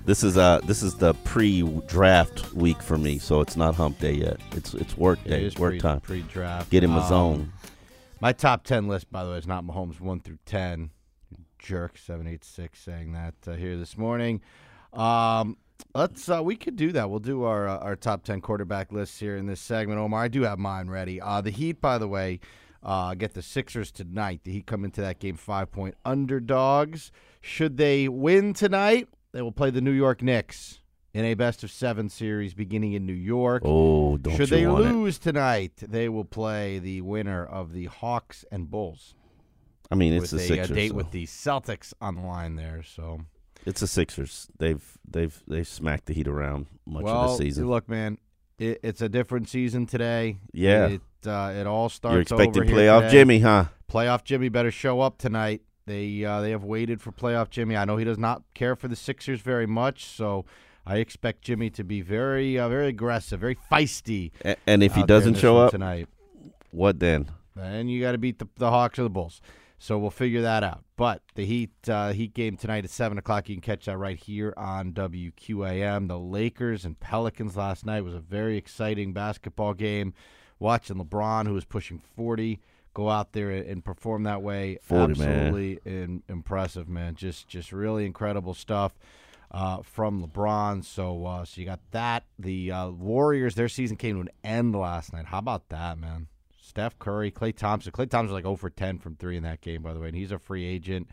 This is the pre-draft week for me, so it's not hump day yet. It's work day, work time. Pre-draft. Get in my zone. My top 10 list, by the way, is not Mahomes 1 through 10. Jerk 786 saying that here this morning. We could do that. We'll do our top 10 quarterback lists here in this segment. Omar, I do have mine ready. The Heat, by the way, get the Sixers tonight. The Heat come into that game 5-point underdogs. Should they win tonight, they will play the New York Knicks in a best-of-7 series beginning in New York. Oh, don't Should you they want lose tonight, they will play the winner of the Hawks and Bulls. I mean, it's the with Sixers. A date so. with the Celtics on the line there. So It's the Sixers. They've smacked the Heat around much well, of the season. Look, man, it's a different season today. Yeah. It all starts. You're expecting over here playoff today. Jimmy, huh? Playoff Jimmy better show up tonight. They have waited for playoff Jimmy. I know he does not care for the Sixers very much, so I expect Jimmy to be very very aggressive, very feisty. And if he doesn't show up tonight, what then? then you got to beat the Hawks or the Bulls. So we'll figure that out. But the Heat game tonight at 7 o'clock, you can catch that right here on WQAM. The Lakers and Pelicans last night was a very exciting basketball game. Watching LeBron, who was pushing 40, go out there and perform that way. 40, absolutely impressive, man. Just really incredible stuff from LeBron. So you got that. The Warriors, their season came to an end last night. How about that, man? Steph Curry, Klay Thompson. Klay Thompson was like 0 for 10 from 3 in that game, by the way, and he's a free agent.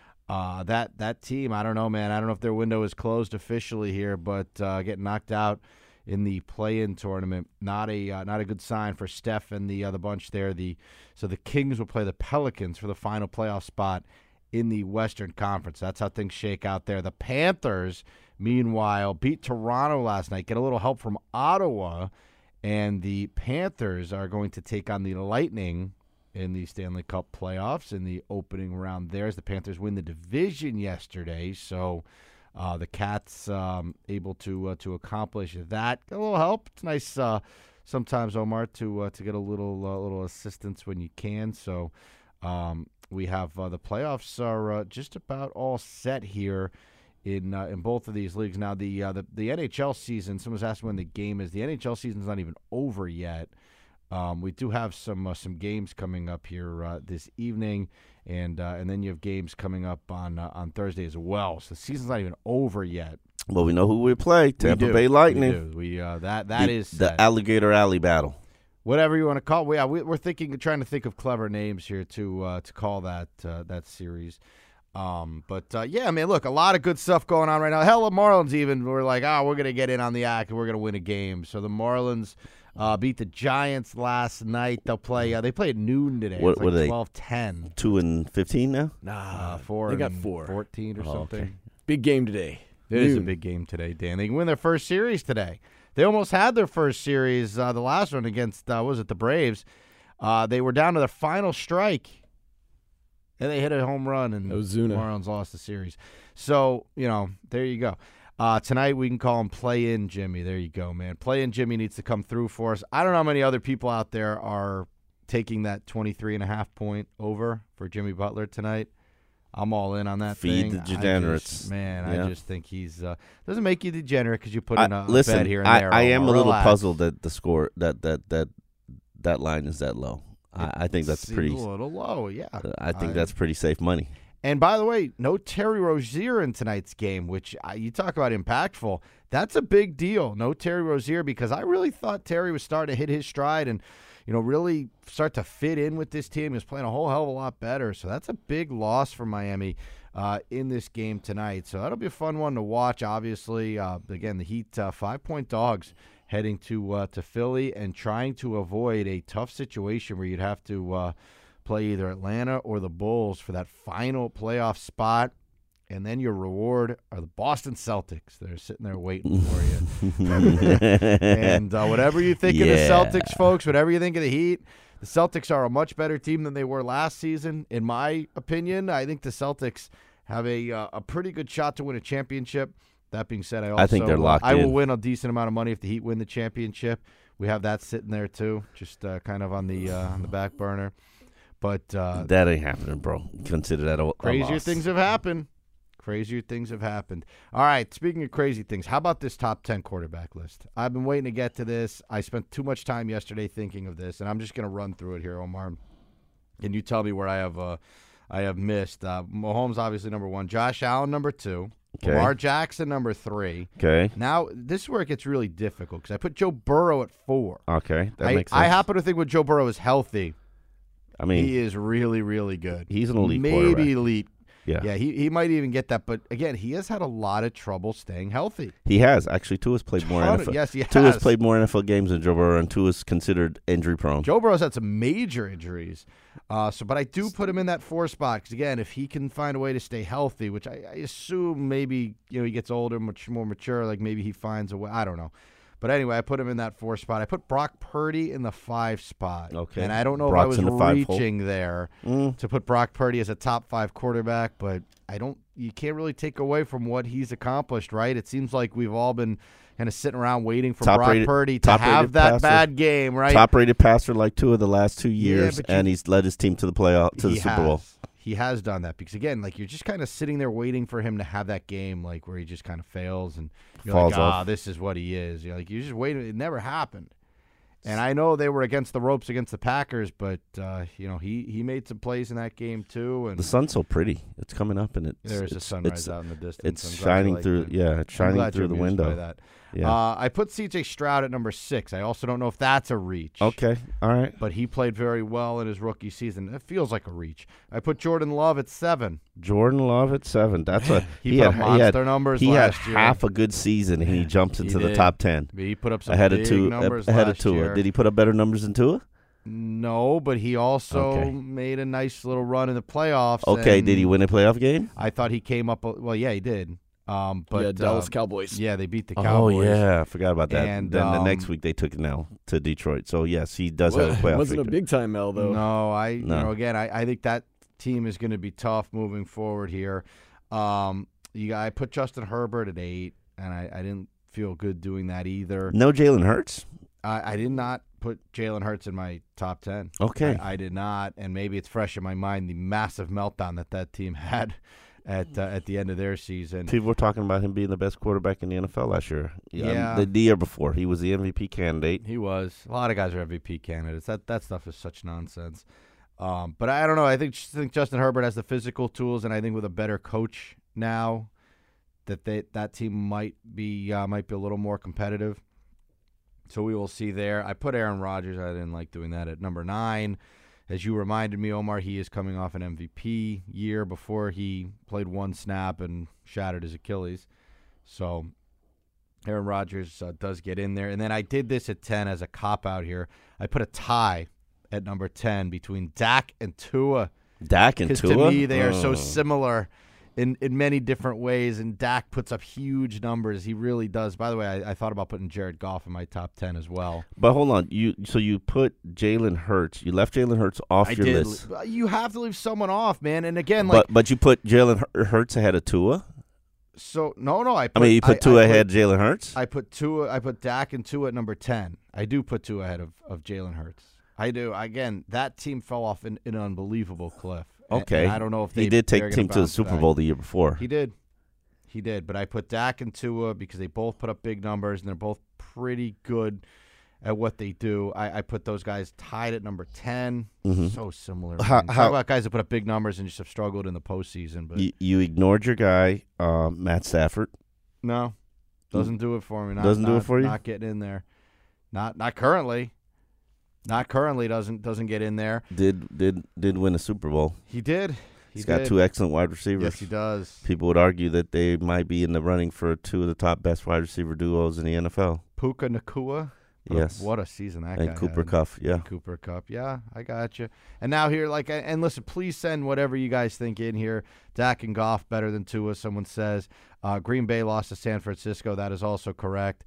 That team, I don't know, man. I don't know if their window is closed officially here, but getting knocked out in the play-in tournament, not a good sign for Steph and the bunch there. So the Kings will play the Pelicans for the final playoff spot in the Western Conference. That's how things shake out there. The Panthers, meanwhile, beat Toronto last night, get a little help from Ottawa. And the Panthers are going to take on the Lightning in the Stanley Cup playoffs in the opening round there as the Panthers win the division yesterday. So the Cats able to accomplish that. A little help. It's nice sometimes, Omar, to get a little assistance when you can. So we have the playoffs are just about all set here in both of these leagues. Now, the NHL season, someone's asked when the game is. The NHL season's not even over yet. We do have some games coming up here this evening, and then you have games coming up on Thursday as well. So the season's not even over yet. Well, we know who we play. Tampa Bay Lightning. We that is the Alligator Alley battle. Whatever you want to call it. We're trying to think of clever names here to call that series. Yeah, man, look, a lot of good stuff going on right now. Hell, the Marlins even were like, we're going to get in on the act and we're going to win a game. So the Marlins beat the Giants last night. They'll play. They play at noon today. What it's like are they? 12-10. 2-15 now? Nah, 4. They got 4. 14 or something. Okay. Big game today. It is a big game today, Dan. They can win their first series today. They almost had their first series, the last one against, the Braves. They were down to their final strike. And they hit a home run, and Ozuna. The Marlins lost the series. So, there you go. Tonight we can call him Play-In Jimmy. There you go, man. Play-In Jimmy needs to come through for us. I don't know how many other people out there are taking that 23.5 point over for Jimmy Butler tonight. I'm all in on that Feed thing. the degenerates. I just think he's doesn't make you degenerate because you put in a listen, bet here and there. I am a little Relax. puzzled that the score that line is that low. I think that's pretty. A little low, yeah. I think that's pretty safe money. And by the way, no Terry Rozier in tonight's game, which you talk about impactful. That's a big deal. No Terry Rozier, because I really thought Terry was starting to hit his stride and really start to fit in with this team. He was playing a whole hell of a lot better. So that's a big loss for Miami in this game tonight. So that'll be a fun one to watch. Obviously, again, the Heat 5-point dogs heading to Philly and trying to avoid a tough situation where you'd have to play either Atlanta or the Bulls for that final playoff spot. And then your reward are the Boston Celtics. They're sitting there waiting for you. And whatever you think of the Celtics, folks, whatever you think of the Heat, the Celtics are a much better team than they were last season. In my opinion, I think the Celtics have a pretty good shot to win a championship. That being said, I think they're locked in. I will win a decent amount of money if the Heat win the championship. We have that sitting there too, just kind of on the back burner. But that ain't happening, bro. Consider that a crazier loss. things have happened. Crazier things have happened. All right, speaking of crazy things, how about this top 10 quarterback list? I've been waiting to get to this. I spent too much time yesterday thinking of this, and I'm just going to run through it here, Omar. And you tell me where I have missed. Mahomes, obviously, number 1. Josh Allen, number 2. Okay. Lamar Jackson, number 3. Okay. Now, this is where it gets really difficult because I put Joe Burrow at 4. Okay, that makes sense. I happen to think when Joe Burrow is healthy, I mean, he is really, really good. He's an elite Maybe quarterback. elite. Yeah. He might even get that. But, again, he has had a lot of trouble staying healthy. He has. Actually, Tua's played more NFL. Yes, he has. Tua's played more NFL games than Joe Burrow, and Tua's considered injury-prone. Joe Burrow's had some major injuries. But I do put him in that 4 spot because, again, if he can find a way to stay healthy, which I assume maybe he gets older, much more mature, like maybe he finds a way. I don't know. But anyway, I put him in that 4 spot. I put Brock Purdy in the 5 spot. Okay. And I don't know Brock's if I in was the 5 hole. reaching there to put Brock Purdy as a top 5 quarterback, but you can't really take away from what he's accomplished, right? It seems like we've all been kind of sitting around waiting for Brock Purdy to have that bad game, right? Top-rated passer like Tua the last 2 Yeah, years, and he's led his team to the playoff, to the Super Bowl. He has done that because, again, like you're just kind of sitting there waiting for him to have that game, like where he just kind of fails and you're Falls like, off. this is what he is. You're like, you're just waiting. It never happened. And I know they were against the ropes against the Packers, but he made some plays in that game too. And The sun's so pretty; it's coming up, and there's a sunrise out in the distance. It's shining through. Yeah, it's shining through the window. That. Yeah. I put C.J. Stroud at number 6. I also don't know if that's a reach. Okay. All right. But he played very well in his rookie season. It feels like a reach. I put Jordan Love at 7. Jordan Love at 7. That's what he put up monster numbers He last had year. half a good season, and he jumps into the top 10. He put up some ahead big of Tua. numbers Ahead last of Tua. year. Did he put up better numbers than Tua? No, but he also Okay. made a nice little run in the playoffs. Okay. and Did he win a playoff game? I thought he came up. Well, yeah, he did. But Dallas Cowboys. Yeah, they beat the Oh Cowboys. yeah, I forgot about that. And, then the next week they took it now to Detroit. So yes, he does Well, have a playoff it wasn't victory. a big time L though. No, No. again, I think that team is going to be tough moving forward here. I put Justin Herbert at 8, and I didn't feel good doing that either. No Jalen Hurts. I did not put Jalen Hurts in my top 10. Okay. I did not, and maybe it's fresh in my mind, the massive meltdown that team had at the end of their season. People were talking about him being the best quarterback in the NFL last year. Yeah. The year before, he was the MVP candidate. He was. A lot of guys are MVP candidates. That stuff is such nonsense. But I don't know. I think Justin Herbert has the physical tools, and I think with a better coach now, that team might be a little more competitive. So we will see there. I put Aaron Rodgers. I didn't like doing that at number 9. As you reminded me, Omar, he is coming off an MVP year before he played one snap and shattered his Achilles. So Aaron Rodgers does get in there. And then I did this at 10 as a cop-out here. I put a tie at number 10 between Dak and Tua. Dak and Tua? Because to me, they are so similar in many different ways, and Dak puts up huge numbers. He really does. By the way, I thought about putting Jared Goff in my top 10 as well. But hold on, you put Jalen Hurts. You left Jalen Hurts off your list. You have to leave someone off, man. And again, but you put Jalen Hurts ahead of Tua. So no, you put Tua ahead of Jalen Hurts. I put Dak and Tua at number 10. I do put Tua ahead of Jalen Hurts. I do. Again, that team fell off in an unbelievable cliff. Okay. And I don't know if he did take the team to the Super Bowl the year before. He did. But I put Dak and Tua because they both put up big numbers, and they're both pretty good at what they do. I put those guys tied at number 10. Mm-hmm. So similar. Talk about guys that put up big numbers and just have struggled in the postseason. But you ignored your guy, Matt Stafford. No, doesn't do it for me. Doesn't do it for you? Not getting in there. Not currently. Not currently. Doesn't get in there. Did win a Super Bowl. He did. He's got 2 excellent wide receivers. Yes, he does. People would argue that they might be in the running for 2 of the top best wide receiver duos in the NFL. Puka Nacua. Yes. What a season that guy And Cooper had. Kupp, yeah. And Cooper Kupp, yeah, I got you. And now here, and listen, please send whatever you guys think in here. Dak and Goff better than Tua, someone says. Green Bay lost to San Francisco. That is also correct.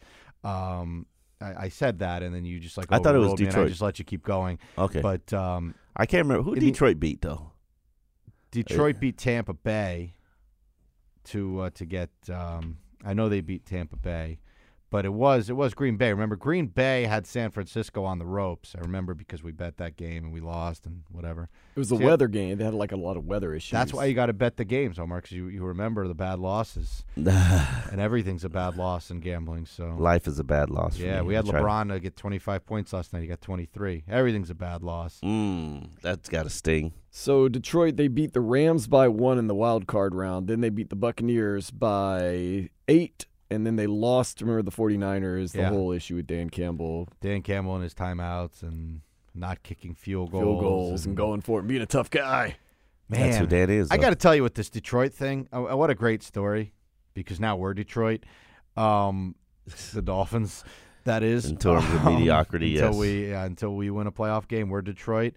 I said that, and then you just I thought it was overruled me, and Detroit. I just let you keep going. Okay. But I can't remember. Who Detroit beat, though? Detroit beat Tampa Bay to get I know they beat Tampa Bay. But it was Green Bay. Remember, Green Bay had San Francisco on the ropes. I remember because we bet that game and we lost and whatever. It was the weather game. They had like a lot of weather issues. That's why you got to bet the games, Omar, because you remember the bad losses. And everything's a bad loss in gambling. So life is a bad loss. Yeah, we had LeBron to get 25 points last night. He got 23. Everything's a bad loss. That's got to sting. So Detroit, they beat the Rams by 1 in the wild card round. Then they beat the Buccaneers by 8. And then they lost, remember, the 49ers, the whole issue with Dan Campbell. Dan Campbell and his timeouts and not kicking field goals. Field goals and going for it and being a tough guy. Man, that's who Dan is. I got to tell you with this Detroit thing, what a great story, because now we're Detroit. The Dolphins, that is. In terms of mediocrity, until we win a playoff game, we're Detroit.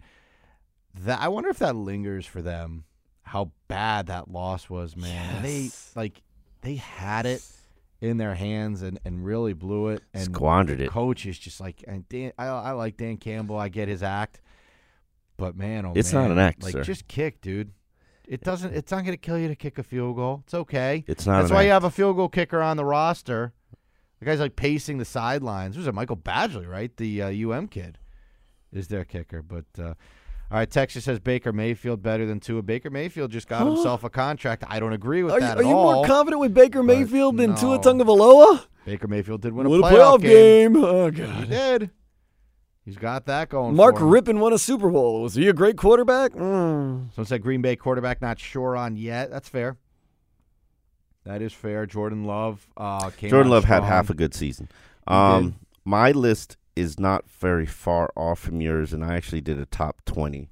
I wonder if that lingers for them, how bad that loss was, man. Yes. They had it in their hands and really blew it and squandered it. Coach is just like, and I like Dan Campbell. I get his act, but man, it's not an act, sir. Just kick, dude. It's not going to kill you to kick a field goal. It's okay. It's not. That's why you have a field goal kicker on the roster. The guy's like pacing the sidelines. There's a Michael Badgley, right? The kid is their kicker, but. All right, Texas says Baker Mayfield better than Tua. Baker Mayfield just got himself a contract. I don't agree with that at all. Are you more confident with Baker Mayfield than Tua No. Tagovailoa? Baker Mayfield did win a playoff game. Oh, God. He did. He's got that going Mark for him. Rippon won a Super Bowl. Was he a great quarterback? Someone said Green Bay quarterback not sure on yet. That's fair. That is fair. Jordan Love came Jordan Love strong. had half a good season. My list is not very far off from yours, and I actually did a top 20.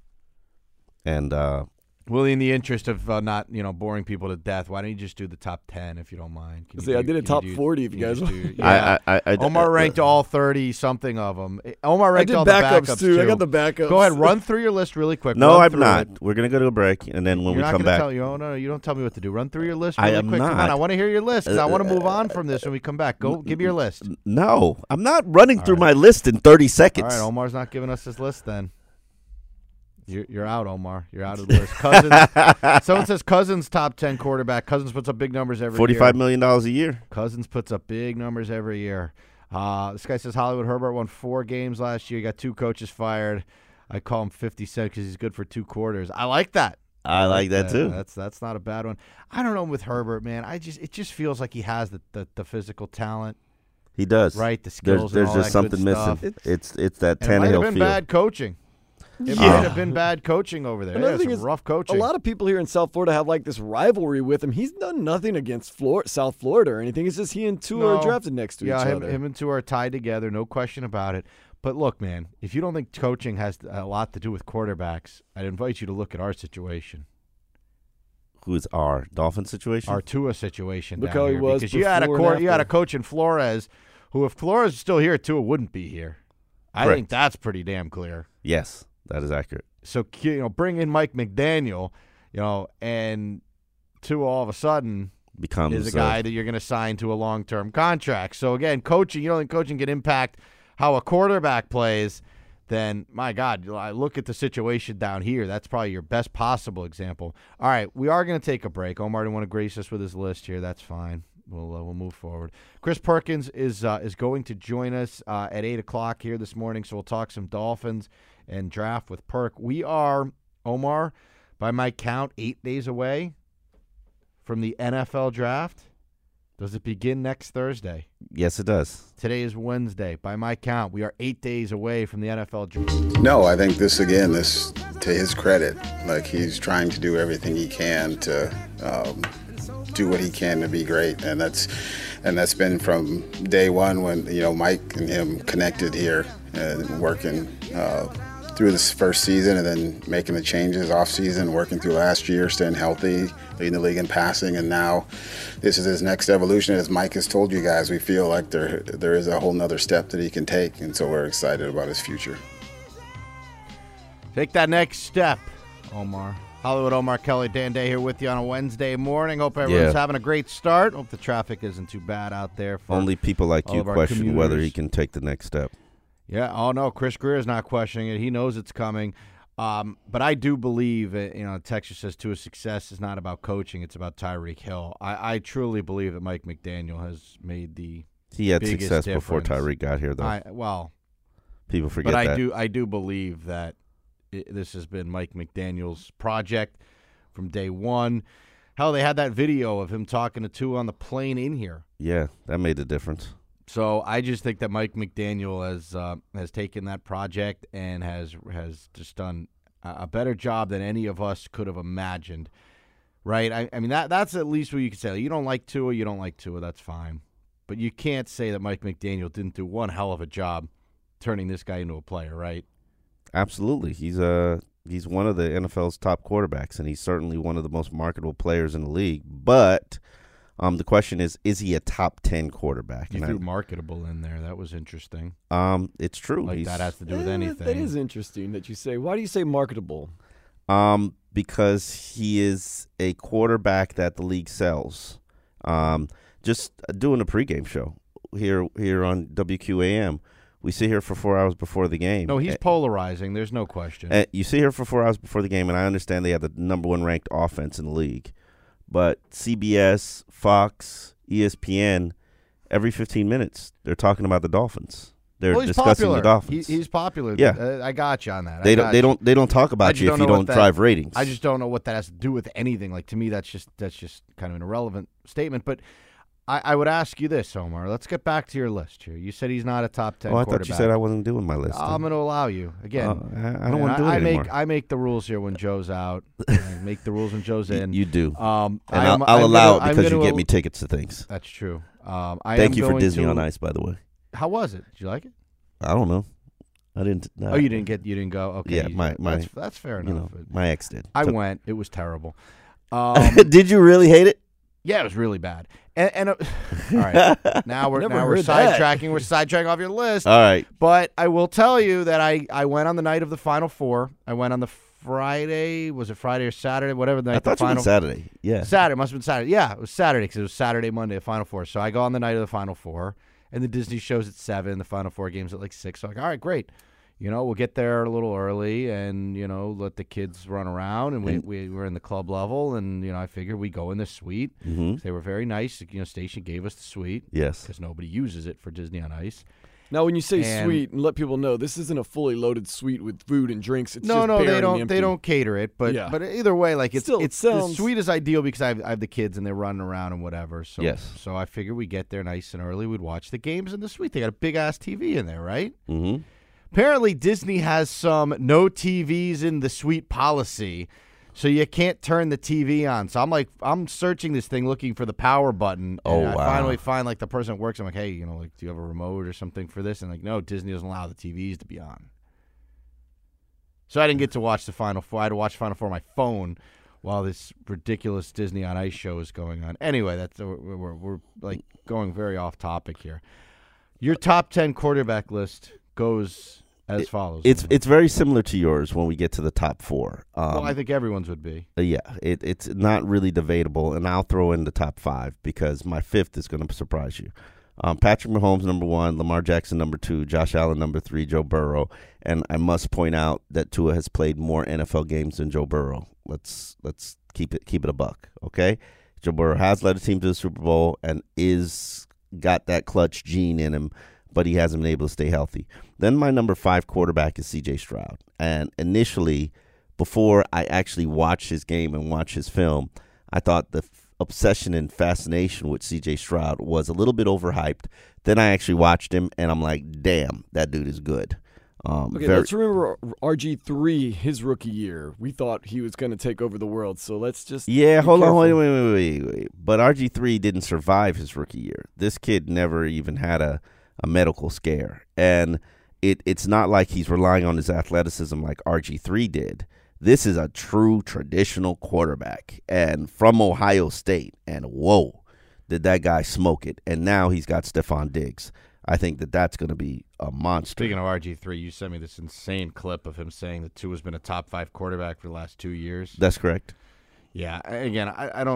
And Well, in the interest of not boring people to death, why don't you just do the top 10 if you don't mind? I did a top 40 if you guys want. Yeah. Omar ranked all 30-something of them. Omar ranked all the backups, too. I got the backups. Go ahead, run through your list really quick. No, I'm not. We're going to go to a break, and then when we come back. No, you don't tell me what to do. Run through your list really I am quick. not. Come on, I want to hear your list, because I want to move on from this when we come back. Go, give me your list. No, I'm not running through my list in 30 seconds. All right, Omar's not giving us his list then. You're out, Omar. You're out of the list. Cousins. Someone says Cousins top 10 quarterback. Cousins puts up big numbers every year. $45 million a year. Cousins puts up big numbers every year. This guy says Hollywood Herbert won 4 games last year. He got 2 coaches fired. I call him 50 Cent because he's good for 2 quarters. I like that. I like that too. That's not a bad one. I don't know with Herbert, man. It just feels like he has the physical talent. He does. Right, the skills. There's and all just that good something missing. stuff. It's that And it might have Tannehill been feel. bad coaching. It might have been bad coaching over there. Another thing some is, rough coaching. A lot of people here in South Florida have like this rivalry with him. He's done nothing against South Florida or anything. It's just he and Tua are drafted next to each other. Him and Tua are tied together, no question about it. But look, man, if you don't think coaching has a lot to do with quarterbacks, I'd invite you to look at our situation. Who's our Dolphin situation? Our Tua situation. Look down how he here, was because you had before you had and a coach in Flores, who if Flores is still here, Tua wouldn't be here. I Correct. think that's pretty damn clear. Yes, that is accurate. So bring in Mike McDaniel, and Tua all of a sudden Becomes is a guy that you're going to sign to a long-term contract. So again, coaching, you don't think coaching can impact how a quarterback plays? Then my God, I look at the situation down here. That's probably your best possible example. All right, we are going to take a break. Omar didn't want to grace us with his list here. That's fine. We'll move forward. Chris Perkins is going to join us at 8:00 here this morning. So we'll talk some Dolphins and draft with Perk. We are, Omar, by my count, 8 days away from the NFL draft. Does it begin next Thursday? Yes, it does. Today is Wednesday. By my count, we are 8 days away from the NFL draft. No, I think this, to his credit, like he's trying to do everything he can to do what he can to be great, and that's been from day one when Mike and him connected here and working through this first season, and then making the changes off season, working through last year, staying healthy, leading the league in passing, and now this is his next evolution. As Mike has told you guys, we feel like there is a whole nother step that he can take, and so we're excited about his future. Take that next step, Omar. Hollywood Omar Kelly, Dan Day here with you on a Wednesday morning. Hope everyone's having a great start. Hope the traffic isn't too bad out there. For only people like you question whether he can take the next step. Yeah. Oh, no. Chris Greer is not questioning it. He knows it's coming. But I do believe, Texas says Tua's success is not about coaching. It's about Tyreek Hill. I truly believe that Mike McDaniel has made the He had biggest success before difference. Tyreek got here, though. People forget but that. I do believe that this has been Mike McDaniel's project from day one. Hell, they had that video of him talking to Tua on the plane in here. Yeah, that made a difference. So I just think that Mike McDaniel has taken that project and has just done a better job than any of us could have imagined. Right? I mean that's at least what you can say. You don't like Tua, that's fine. But you can't say that Mike McDaniel didn't do one hell of a job turning this guy into a player, right? Absolutely. He's one of the NFL's top quarterbacks, and he's certainly one of the most marketable players in the league. But the question is he a top 10 quarterback? You threw marketable in there. That was interesting. It's true. Like that has to do with anything. That is interesting that you say. Why do you say marketable? Because he is a quarterback that the league sells. Just doing a pregame show here on WQAM. We sit here for 4 hours before the game. No, he's polarizing. There's no question. You sit here for 4 hours before the game, and I understand they have the number one ranked offense in the league. But CBS, Fox, ESPN, every 15 minutes, they're talking about the Dolphins. They're discussing popular. the Dolphins. He's popular. Yeah, I got you on that. They don't talk about you if you don't drive ratings. I just don't know what that has to do with anything. Like to me, that's just kind of an irrelevant statement. But I would ask you this, Omar. Let's get back to your list here. You said he's not a top 10 quarterback. I thought you said I wasn't doing my list. I'm going to allow you. Again, I don't want to do it anymore. I make the rules here when Joe's out. I make the rules when Joe's in. You do. And I'll allow it because you get me tickets to things. That's true. Thank you for Disney on Ice, by the way. How was it? Did you like it? I don't know. I didn't. Oh, you didn't go? Okay. Yeah, that's fair enough. My ex did. I went. It was terrible. Did you really hate it? Yeah, it was really bad. And all right, now we're sidetracking. We're sidetracking off your list. All right, but I will tell you that I went on the night of the Final Four. I went on the Friday. Was it Friday or Saturday? Whatever the night. I thought the final, it was Saturday. Yeah, Saturday must have been Saturday. Yeah, it was Saturday because it was Saturday, Monday, the Final Four. So I go on the night of the Final Four, and the Disney show's at 7. The Final Four game's at like 6. So I'm like, all right, great. We'll get there a little early and, let the kids run around. And we were in the club level. And, I figured we go in the suite. Mm-hmm. They were very nice. Station gave us the suite. Yes. Because nobody uses it for Disney on Ice. Now, when you say suite, and let people know, this isn't a fully loaded suite with food and drinks. It's no, just they don't. empty. They don't cater it, but either way, like the suite is ideal because I have the kids and they're running around and whatever. So So I figured we get there nice and early. We'd watch the games in the suite. They got a big ass TV in there, right? Mm-hmm. Apparently, Disney has some no TVs in the suite policy, so you can't turn the TV on. So I'm searching this thing looking for the power button. And I finally find the person that works. I'm like, hey, do you have a remote or something for this? And no, Disney doesn't allow the TVs to be on. So I didn't get to watch the Final Four. I had to watch Final Four on my phone while this ridiculous Disney on Ice show is going on. Anyway, we're going very off topic here. Your top 10 quarterback list goes as follows. It's very similar to yours when we get to the top 4. Well, I think everyone's would be. Yeah, it's not really debatable, and I'll throw in the top 5 because my 5th is going to surprise you. Patrick Mahomes, number 1, Lamar Jackson, number 2, Josh Allen, number 3, Joe Burrow, and I must point out that Tua has played more NFL games than Joe Burrow. Let's keep it a buck, okay? Joe Burrow has led a team to the Super Bowl and is got that clutch gene in him, but he hasn't been able to stay healthy. Then my number 5 quarterback is C.J. Stroud. And initially, before I actually watched his game and watched his film, I thought the obsession and fascination with C.J. Stroud was a little bit overhyped. Then I actually watched him, and I'm like, damn, that dude is good. Let's remember RG3, his rookie year. We thought he was going to take over the world, so let's just hold on, wait. But RG3 didn't survive his rookie year. This kid never even had a medical scare, and it's not like he's relying on his athleticism like RG3 did. This is a true traditional quarterback, and from Ohio State, and whoa, did that guy smoke it. And now he's got Stephon Diggs. I think that's going to be a monster. Speaking of RG3, you sent me this insane clip of him saying that Tua's been a top 5 quarterback for the last 2 years. That's correct. Yeah, again, I don't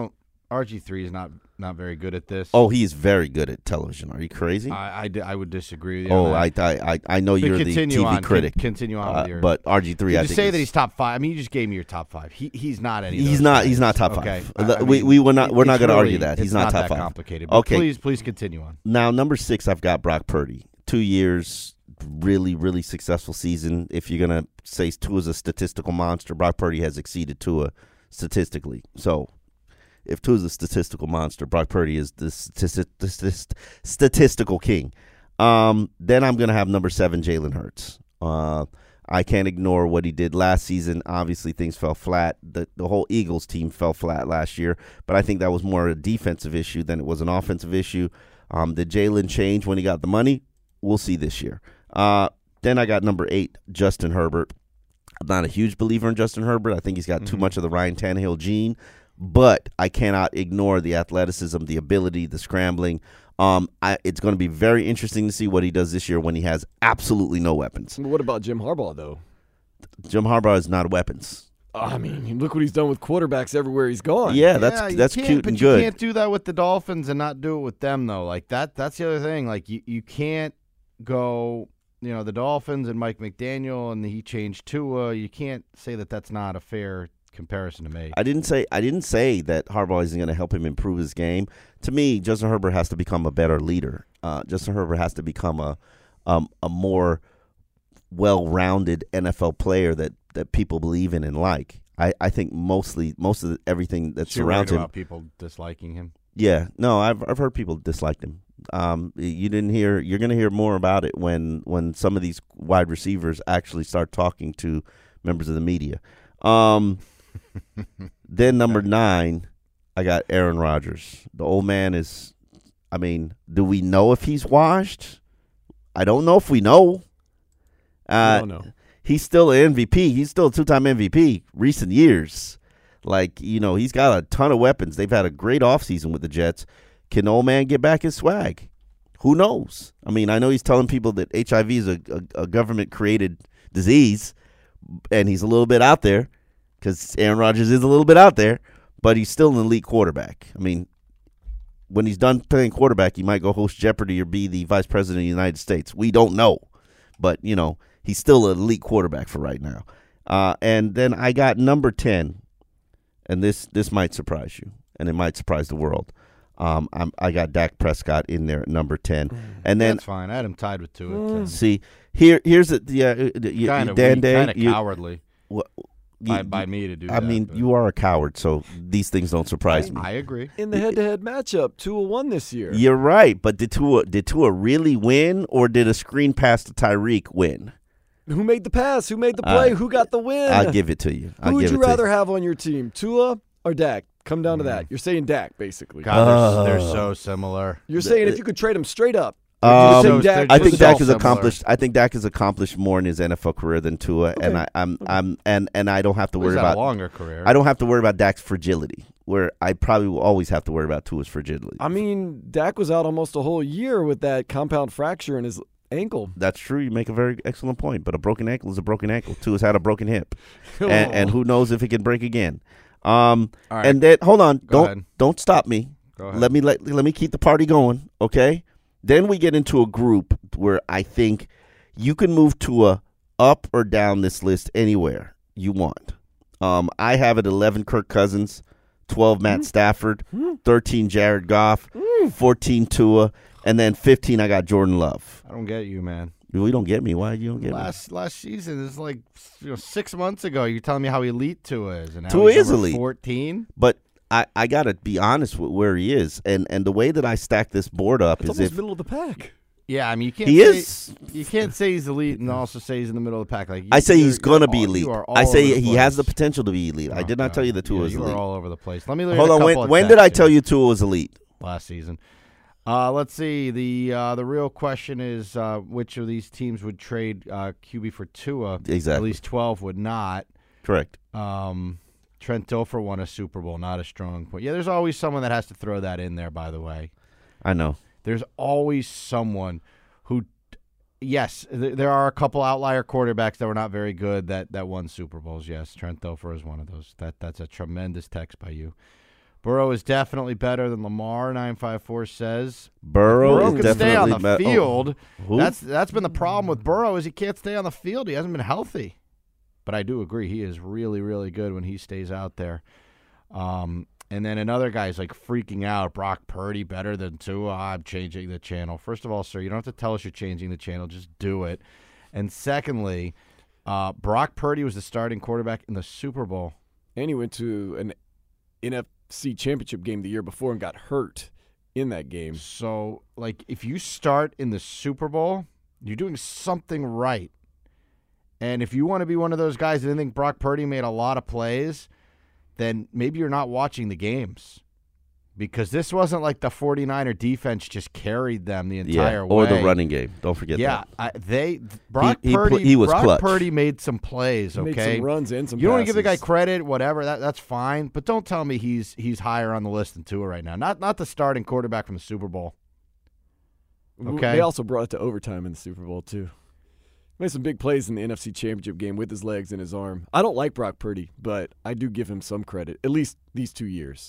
RG3 is not very good at this. Oh, he's very good at television. Are you crazy? I would disagree with you. Oh, on that. I know you're the TV critic. Continue on with your. But RG3, Did you say that he's top 5? I mean, you just gave me your top 5. He's not any. Of those He's not. guys. He's not top 5. Okay. We're not going to argue that he's not top that 5. Complicated. But Okay. Please continue on. Now, number 6, I've got Brock Purdy. 2 years, really, really successful season. If you're going to say Tua's a statistical monster, Brock Purdy has exceeded Tua statistically. So, if Tua's a statistical monster, Brock Purdy is the statistical king. Then I'm going to have number 7, Jalen Hurts. I can't ignore what he did last season. Obviously, things fell flat. The whole Eagles team fell flat last year, but I think that was more a defensive issue than it was an offensive issue. Did Jalen change when he got the money? We'll see this year. Then I got number 8, Justin Herbert. I'm not a huge believer in Justin Herbert. I think he's got too much of the Ryan Tannehill gene, but I cannot ignore the athleticism, the ability, the scrambling. It's going to be very interesting to see what he does this year when he has absolutely no weapons. What about Jim Harbaugh, though? Jim Harbaugh is not weapons. I mean, look what he's done with quarterbacks everywhere he's gone. Yeah, that's cute and good. You can't do that with the Dolphins and not do it with them, though. Like that's the other thing. Like you can't go, the Dolphins and Mike McDaniel and he changed Tua. You can't say that that's not a fair comparison to make. I didn't say that Harbaugh isn't going to help him improve his game. To me, Justin Herbert has to become a better leader. Justin Herbert has to become a more well-rounded NFL player that people believe in and like. I think most of everything that surrounds him. About people disliking him. Yeah, no, I've heard people disliked him. You didn't hear. You're going to hear more about it when some of these wide receivers actually start talking to members of the media. Then number 9, I got Aaron Rodgers. The old man is. I mean, do we know if he's washed? I don't know if we know. I don't know. He's still an MVP. He's still a 2-time MVP. Recent years, he's got a ton of weapons. They've had a great offseason with the Jets. Can the old man get back his swag? Who knows? I mean, I know he's telling people that HIV is a government-created disease, and he's a little bit out there because Aaron Rodgers is a little bit out there, but he's still an elite quarterback. I mean, when he's done playing quarterback, he might go host Jeopardy or be the vice president of the United States. We don't know, but, he's still an elite quarterback for right now. And then I got number 10, and this might surprise you, and it might surprise the world. I got Dak Prescott in there at number 10, and then that's fine. I had him tied with 2 at 10. See, here's the Kind of Dan, cowardly by me to do that. I mean, you are a coward, so these things don't surprise me. I agree. In the head-to-head matchup, Tua won this year. You're right, but did Tua really win, or did a screen pass to Tyreek win? Who made the pass? Who made the play? Who got the win? I'll give it to you. Who would you rather have on your team, Tua or Dak? Come down to that. You're saying Dak, basically. God, they're so similar. You're saying if you could trade them straight up. I think Dak has similar. accomplished. I think Dak has accomplished more in his NFL career than Tua, Okay. and I don't have to worry He's had about a longer career. I don't have to worry about Dak's fragility, where I probably will always have to worry about Tua's fragility. I mean, Dak was out almost a whole year with that compound fracture in his ankle. That's true. You make a very excellent point. But a broken ankle is a broken ankle. Tua's had a broken hip, and who knows if it can break again. All right. And then hold on, Go ahead. don't stop me. Go ahead. Let me keep the party going, okay? Then we get into a group where I think you can move Tua up or down this list anywhere you want. I have at 11 Kirk Cousins, 12 Matt Stafford, 13 Jared Goff, 14 Tua, and then 15 I got Jordan Love. I don't get you, man. You don't get me. Why you don't get me? Last season is like 6 months ago. You're telling me how elite Tua is, and now Tua he's is number elite. 14. But I got to be honest with where he is, and the way that I stack this board up It's is almost if middle of the pack. Yeah, I mean you can't say he's elite and also say he's in the middle of the pack. Like I say he's going to be you elite. are all I over say the he has the place. potential to be elite. I did not tell you that Tua is you elite. are all over the place. Let me look Hold at a on. couple of When did stats I tell here. you Tua was elite? Last season. Let's see. The real question is which of these teams would trade QB for Tua? Exactly. At least 12 would not. Correct. Trent Dilfer won a Super Bowl, not a strong point. Yeah, there's always someone that has to throw that in there, by the way. I know. There's always someone who, yes, there are a couple outlier quarterbacks that were not very good that won Super Bowls. Yes, Trent Dilfer is one of those. That's a tremendous text by you. Burrow is definitely better than Lamar, 954 says. Burrow is can definitely stay on the better. field. Who? That's been the problem with Burrow is he can't stay on the field. He hasn't been healthy. But I do agree he is really, really good when he stays out there. And then another guy's like freaking out. Brock Purdy better than Tua. I'm changing the channel. First of all, sir, you don't have to tell us you're changing the channel. Just do it. And secondly, Brock Purdy was the starting quarterback in the Super Bowl. And he went to an NFC championship game the year before and got hurt in that game. So, like, if you start in the Super Bowl, you're doing something right. And if you want to be one of those guys that didn't think Brock Purdy made a lot of plays, then maybe you're not watching the games. Because this wasn't like the 49er defense just carried them the entire way. Or the running game. Don't forget that. Brock Purdy made some plays, okay? He made some runs and some You don't want to passes. give the guy credit, whatever, that's fine. But don't tell me he's higher on the list than Tua right now. Not the starting quarterback from the Super Bowl. Okay. They also brought it to overtime in the Super Bowl, too. Made some big plays in the NFC Championship game with his legs and his arm. I don't like Brock Purdy, but I do give him some credit, at least these 2 years.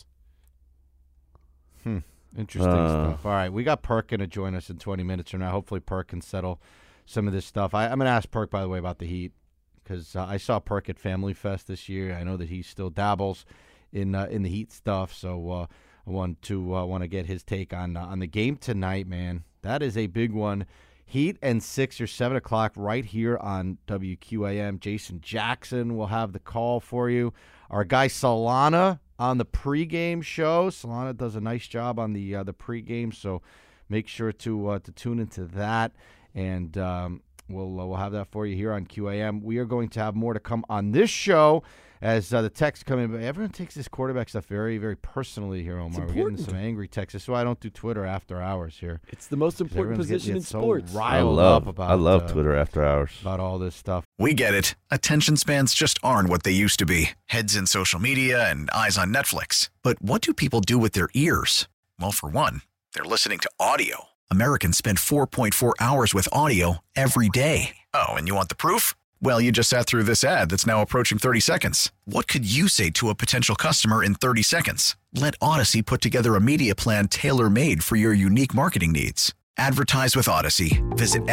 Interesting stuff. All right, we got Perk going to join us in 20 minutes from now. Hopefully Perk can settle some of this stuff. I'm going to ask Perk, by the way, about the Heat because I saw Perk at Family Fest this year. I know that he still dabbles in the Heat stuff, so I want to get his take on the game tonight, man. That is a big one. Heat and Sixers, 7 o'clock right here on WQAM. Jason Jackson will have the call for you. Our guy Solana on the pregame show. Solana does a nice job on the pregame, so make sure to tune into that, and we'll have that for you here on QAM. We are going to have more to come on this show as the texts come in. But everyone takes this quarterback stuff very, very personally here, Omar. We're getting some angry texts. That's why I don't do Twitter after hours here. It's the most important position in sports. So I love Twitter after hours. About all this stuff. We get it. Attention spans just aren't what they used to be. Heads in social media and eyes on Netflix. But what do people do with their ears? Well, for one, they're listening to audio. Americans spend 4.4 hours with audio every day. Oh, and you want the proof? Well, you just sat through this ad that's now approaching 30 seconds. What could you say to a potential customer in 30 seconds? Let Odyssey put together a media plan tailor-made for your unique marketing needs. Advertise with Odyssey. Visit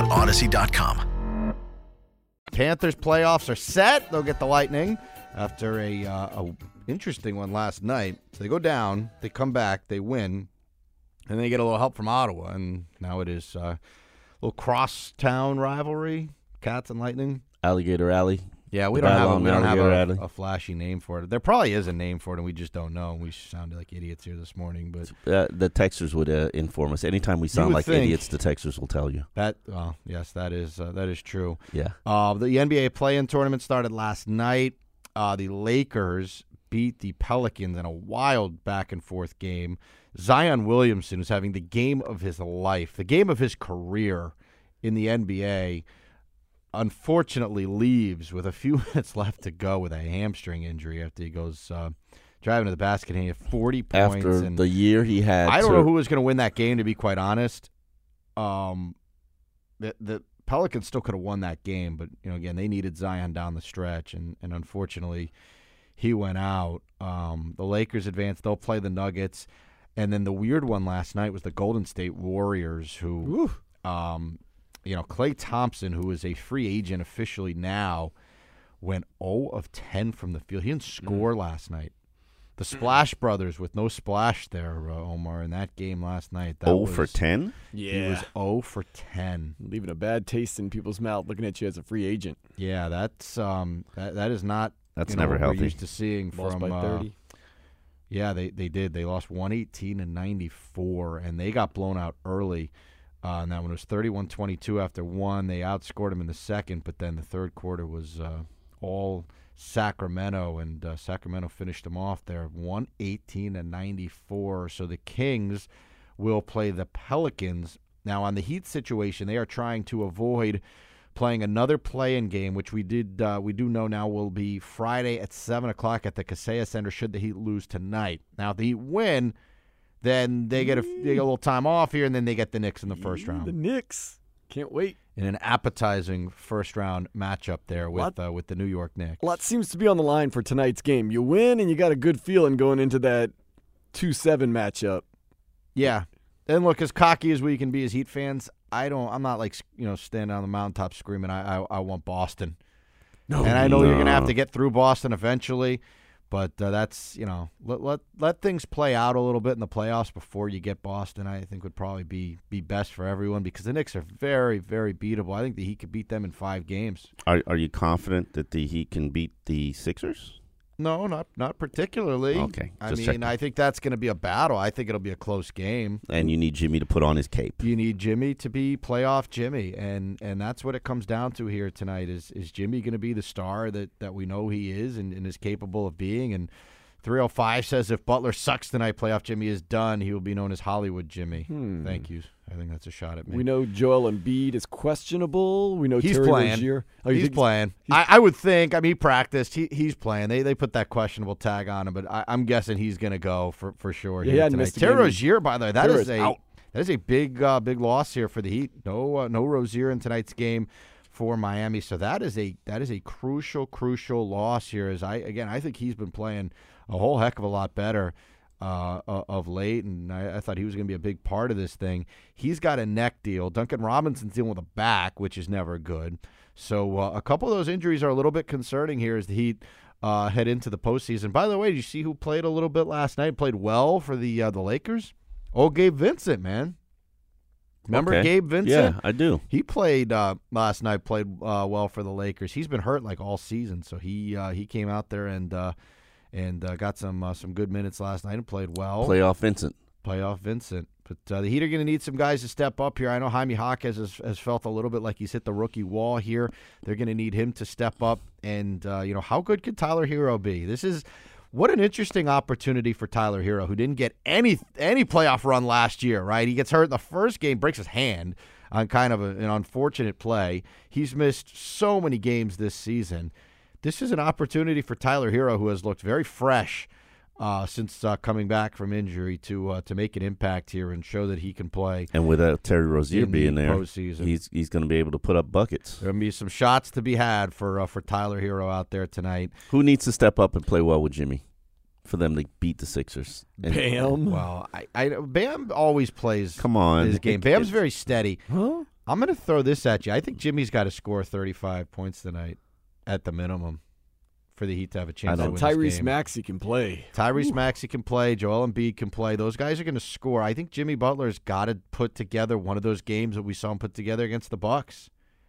ads.odyssey.com. Panthers playoffs are set. They'll get the Lightning after a interesting one last night. So they go down, they come back, they win, and they get a little help from Ottawa. And now it is a little crosstown rivalry. Cats and Lightning. Alligator Alley. Yeah, we don't have a flashy name for it. There probably is a name for it, and we just don't know. We sounded like idiots here this morning. But the Texers would inform us. Anytime we sound like idiots, the Texers will tell you. Yes, that is true. Yeah. The NBA play-in tournament started last night. The Lakers beat the Pelicans in a wild back-and-forth game. Zion Williamson, who's having the game of his life, the game of his career in the NBA, unfortunately leaves with a few minutes left to go with a hamstring injury after he goes driving to the basket and he had 40 points. After the year he had. I don't know who was going to win that game, to be quite honest. The Pelicans still could have won that game, but again, they needed Zion down the stretch, and unfortunately he went out. The Lakers advanced. They'll play the Nuggets. And then the weird one last night was the Golden State Warriors, who Klay Thompson, who is a free agent officially now, went 0 of 10 from the field. He didn't score last night. The Splash Brothers with no splash there, Omar, in that game last night. 0 for 10? Yeah. He was 0 for 10. Leaving a bad taste in people's mouth looking at you as a free agent. Yeah, that's that is not never what healthy. We're used to seeing Lost from by 30. Yeah, they did. They lost 118-94, and they got blown out early. And that one was 31-22 after one. They outscored them in the second, but then the third quarter was all Sacramento, and Sacramento finished them off there 118-94. So the Kings will play the Pelicans. Now, on the Heat situation, they are trying to avoid playing another play-in game, which we do know now will be Friday at 7 o'clock at the Kaseya Center should the Heat lose tonight. Now, if the Heat win, then they get a little time off here, and then they get the Knicks in the first round. The Knicks. Can't wait. In an appetizing first-round matchup there with the New York Knicks. A lot seems to be on the line for tonight's game. You win, and you got a good feeling going into that 2-7 matchup. Yeah. And look, as cocky as we can be as Heat fans, I'm not like, standing on the mountaintop screaming, I want Boston. No. And I know you're going to have to get through Boston eventually, but that's, let things play out a little bit in the playoffs before you get Boston, I think would probably be best for everyone because the Knicks are very, very beatable. I think the Heat could beat them in 5 games. Are you confident that the Heat can beat the Sixers? No, not particularly. Okay. I think that's going to be a battle. I think it'll be a close game. And you need Jimmy to put on his cape. You need Jimmy to be playoff Jimmy, and that's what it comes down to here tonight. Is Jimmy going to be the star that we know he is and is capable of being? And 305 says if Butler sucks tonight, playoff Jimmy is done. He will be known as Hollywood Jimmy. Thank you. I think that's a shot at me. We know Joel Embiid is questionable. We know he's Terry playing. Rozier. He's playing. I would think. He practiced. He's playing. They put that questionable tag on him, but I'm guessing he's going to go for sure. Yeah, tonight. Terry Rozier, by the way, that is a big loss here for the Heat. No Rozier in tonight's game for Miami. So that is a crucial loss here. I think he's been playing a whole heck of a lot better of late, and I thought he was going to be a big part of this thing. He's got a neck deal. Duncan Robinson's dealing with a back, which is never good. So a couple of those injuries are a little bit concerning here as the Heat head into the postseason. By the way, did you see who played a little bit last night? Played well for the Lakers? Oh, Gabe Vincent, man. Remember Gabe Vincent? Yeah, I do. He played last night. Played well for the Lakers. He's been hurt like all season, so he came out there and got some good minutes last night and played well. Playoff Vincent. But the Heat are going to need some guys to step up here. I know Jaime Jaquez has felt a little bit like he's hit the rookie wall here. They're going to need him to step up. And, how good could Tyler Hero be? What an interesting opportunity for Tyler Hero, who didn't get any playoff run last year, right? He gets hurt in the first game, breaks his hand on kind of an unfortunate play. He's missed so many games this season. This is an opportunity for Tyler Hero, who has looked very fresh since coming back from injury, to make an impact here and show that he can play. And without Terry Rozier being there, postseason. he's going to be able to put up buckets. There'll be some shots to be had for Tyler Hero out there tonight. Who needs to step up and play well with Jimmy for them to beat the Sixers? Bam. Well, Bam always plays his game. Bam's very steady. Huh? I'm going to throw this at you. I think Jimmy's got to score 35 points tonight at the minimum for the Heat to have a chance to win this game. Tyrese Maxey can play. Tyrese Maxey can play. Joel Embiid can play. Those guys are going to score. I think Jimmy Butler's got to put together one of those games that we saw him put together against the Bucks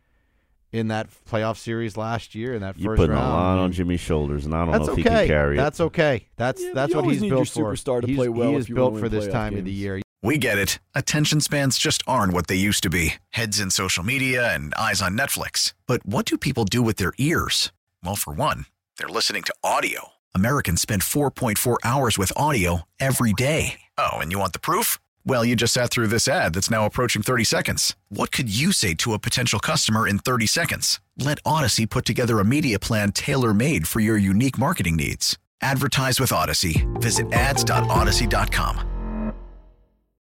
in that playoff series last year in that first round. You're putting a lot on Jimmy's shoulders, and I don't know if he can carry it. That's okay. That's what he's built for. Superstar to play well. He is built for this time of the year. We get it. Attention spans just aren't what they used to be. Heads in social media and eyes on Netflix. But what do people do with their ears? Well, for one, they're listening to audio. Americans spend 4.4 hours with audio every day. Oh, and you want the proof? Well, you just sat through this ad that's now approaching 30 seconds. What could you say to a potential customer in 30 seconds? Let Odyssey put together a media plan tailor-made for your unique marketing needs. Advertise with Odyssey. Visit ads.odyssey.com.